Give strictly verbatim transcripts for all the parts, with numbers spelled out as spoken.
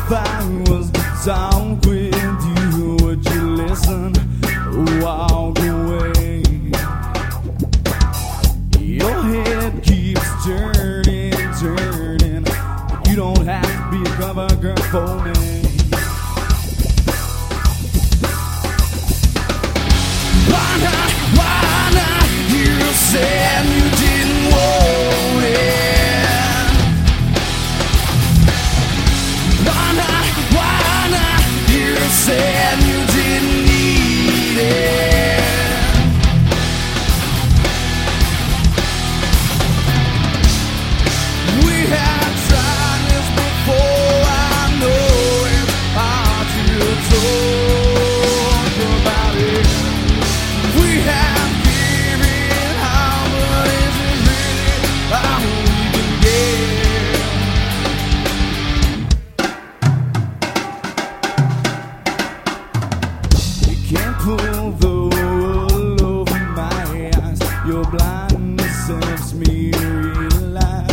If I was to talk with you, would you listen or walk away? Your head keeps turning, turning. You don't have to be a cover girl for me. Why not, why not? You said you didn't want it. Why not, why not? You said you didn't need it. We had tried this before, I know it's hard to talk about it. We have given how much is it really all we can get? You can't pull the wool over my eyes. Your blindness helps me realize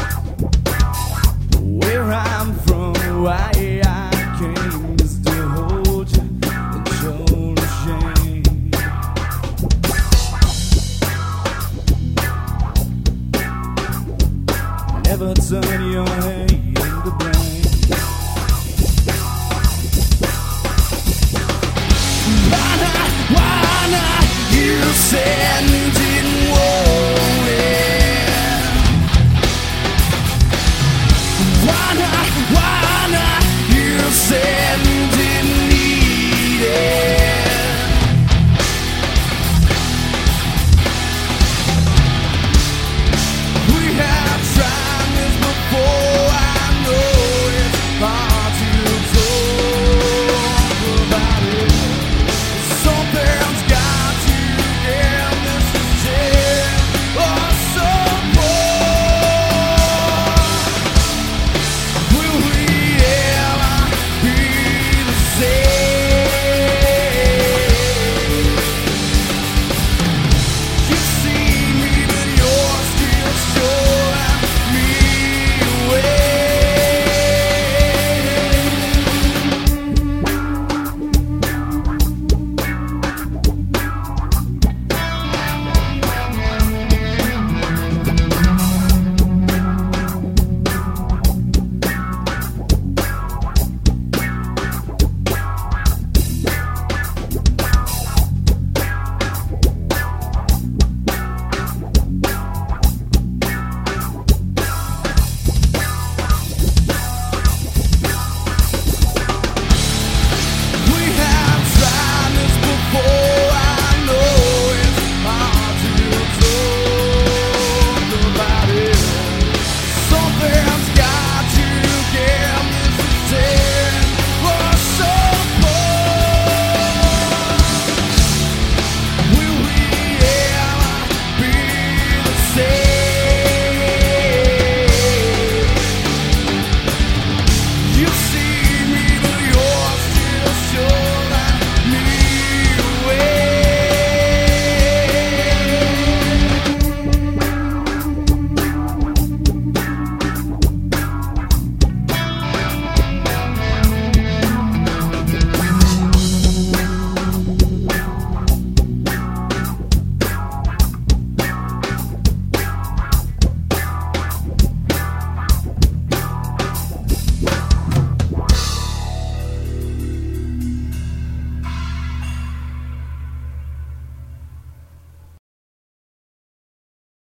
where I'm from, why I came is to hold you and show the shame. Never turn your hand to blame. Why not, why not? You said you